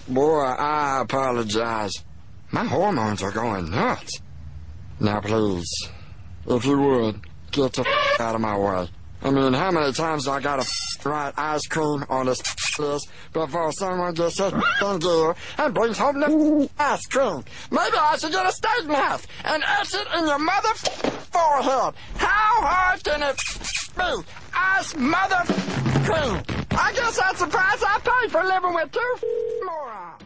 Boy, I apologize. My hormones are going nuts. Now, please, if you would, get the out of my way. I mean, how many times do I gotta write ice cream on this list before someone gets it in gear and brings home the ice cream? Maybe I should get a steak knife and etch it in your mother forehead. How hard can it be? Ice mother cream. I guess that's the price I pay for living with two morons.